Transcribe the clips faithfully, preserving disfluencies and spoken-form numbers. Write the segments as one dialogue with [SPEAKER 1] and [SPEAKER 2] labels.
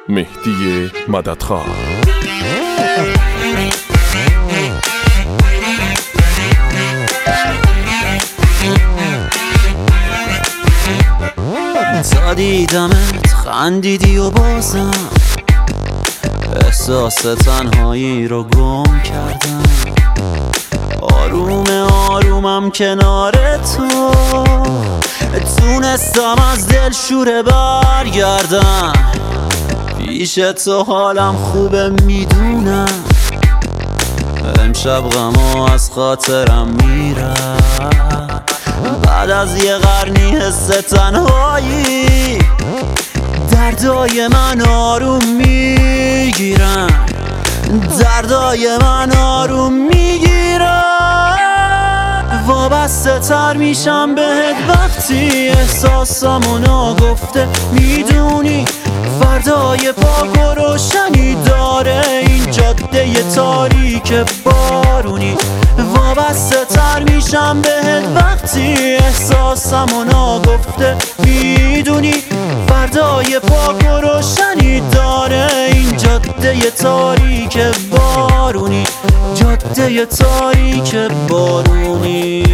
[SPEAKER 1] مهدی مددخواه.
[SPEAKER 2] تا دیدمت خندیدی و بازم احساس تنهایی رو گم کردم. آروم آرومم کنار تو تونستم از دل شوره برگردم. پیش تو حالم خوبه میدونم، امشب غما از خاطرم میرم. بعد از یه قرنی حس تنهایی دردای من آروم میگیرن، دردای من آروم میگیرن. وابسته تر میشم بهت وقتی احساسامونو گفته میدونی. فردای پاک و روشنی داره این جاده تاریک بارونی. وابسته تر میشم بهت وقتی احساسامونو گفته میدونی. فردای پاک و روشنی داره این جاده تاریک بارونی، جاده تاریک بارونی.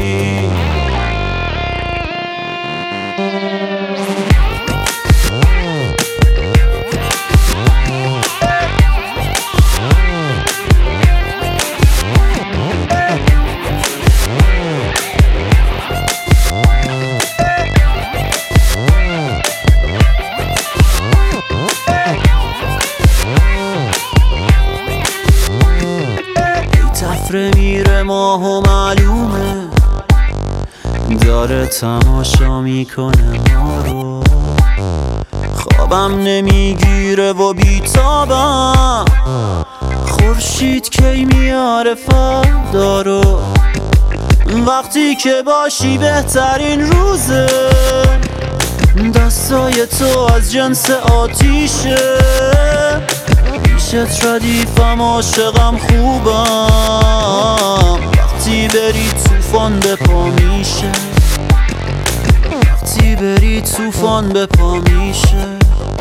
[SPEAKER 2] تفره میره ماه و معلومه داره تماشا میکنه ما رو. خوابم نمیگیره و بیتابم، خورشید کی میاره فردا رو. وقتی که باشی بهترین روزه، دستای تو از جنس آتیشه. پیشت ردیفم عاشقم خوبم، وقتی بری توفان به پا میشه، وقتی بری توفان به پا میشه.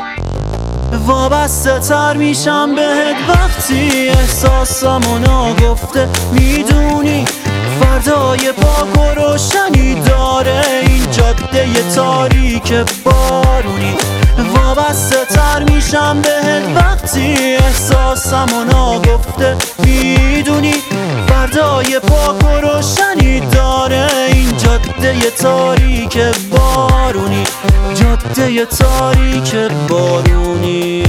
[SPEAKER 2] وابسته تر میشم بهت وقتی احساسامونو گفته میدونی. فردای پاک و روشنی داره این جاده تاریک بارونی. وابسته تر میشم بهت وقتی احساسامونو گفته میدونی. فردای پاک و روشنی داره این جاده تاریک بارونی، جاده تاریک بارونی.